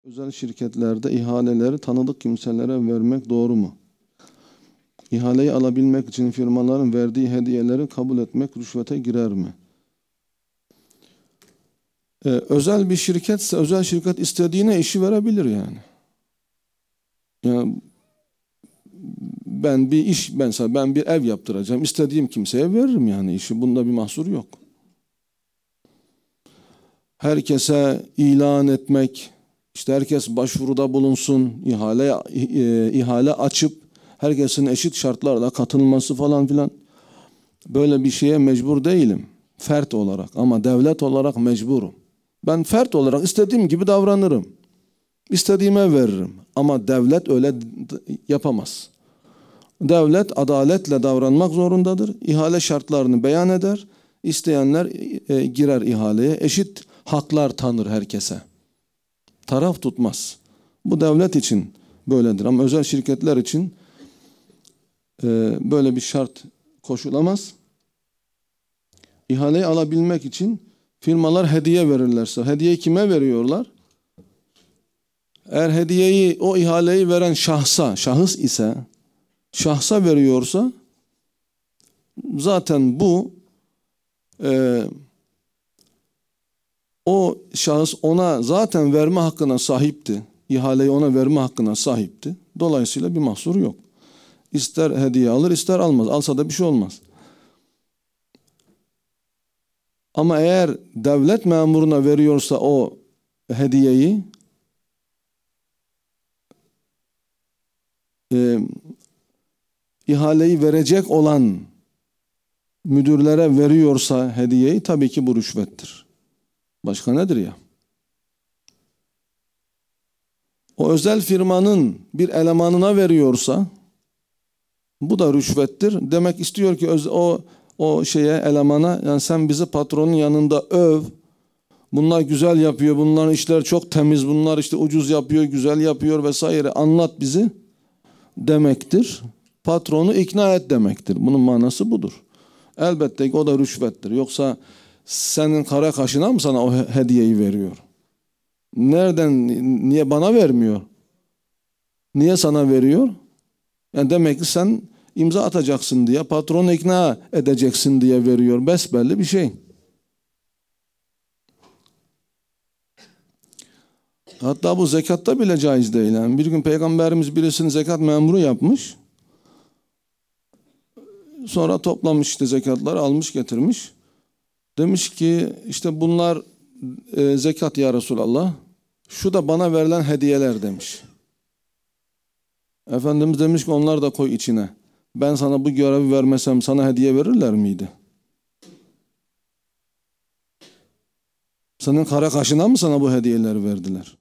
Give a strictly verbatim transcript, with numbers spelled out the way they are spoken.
Özel şirketlerde ihaleleri tanıdık kimselere vermek doğru mu? İhaleyi alabilmek için firmaların verdiği hediyeleri kabul etmek rüşvete girer mi? Ee, özel bir şirketse özel şirket istediğine işi verebilir yani. Yani ben bir iş, mesela ben bir ev yaptıracağım. İstediğim kimseye veririm yani işi. Bunda bir mahsur yok. Herkese ilan etmek, işte herkes başvuruda bulunsun, ihale e, ihale açıp herkesin eşit şartlarla katılması falan filan, böyle bir şeye mecbur değilim fert olarak, ama devlet olarak mecburum. Ben fert olarak istediğim gibi davranırım. İstediğime veririm. Ama devlet öyle yapamaz. Devlet adaletle davranmak zorundadır. İhale şartlarını beyan eder. İsteyenler e, girer ihaleye. Eşit haklar tanır herkese. Taraf tutmaz. Bu devlet için böyledir. Ama özel şirketler için e, böyle bir şart koşulamaz. İhaleyi alabilmek için firmalar hediye verirlerse, hediyeyi kime veriyorlar? Eğer hediyeyi, o ihaleyi veren şahsa, şahıs ise, şahsa veriyorsa, zaten bu e, o şahıs ona zaten verme hakkına sahipti. İhaleyi ona verme hakkına sahipti. Dolayısıyla bir mahsur yok. İster hediye alır, ister almaz. Alsa da bir şey olmaz. Ama eğer devlet memuruna veriyorsa o hediyeyi, e, ihaleyi verecek olan müdürlere veriyorsa hediyeyi, tabii ki bu rüşvettir. Başka nedir ya? O özel firmanın bir elemanına veriyorsa bu da rüşvettir. Demek istiyor ki o o şeye, elemana, yani sen bizi patronun yanında öv. Bunlar güzel yapıyor, bunların işleri çok temiz, bunlar işte ucuz yapıyor, güzel yapıyor vesaire. Anlat bizi demektir. Patronu ikna et demektir. Bunun manası budur. Elbette ki o da rüşvettir. Yoksa senin kara kaşına mı sana o hediyeyi veriyor? Nereden, niye bana vermiyor? Niye sana veriyor? Yani demek ki sen imza atacaksın diye, patronu ikna edeceksin diye veriyor. Besbelli bir şey. Hatta bu zekatta bile caiz değil. Yani bir gün Peygamberimiz birisini zekat memuru yapmış. Sonra toplamış işte zekatları, almış getirmiş. Demiş ki işte bunlar e, zekat ya Resulallah. Şu da bana verilen hediyeler demiş. Efendimiz demiş ki onlar da koy içine. Ben sana bu görevi vermesem sana hediye verirler miydi? Senin kara kaşına mı sana bu hediyeleri verdiler?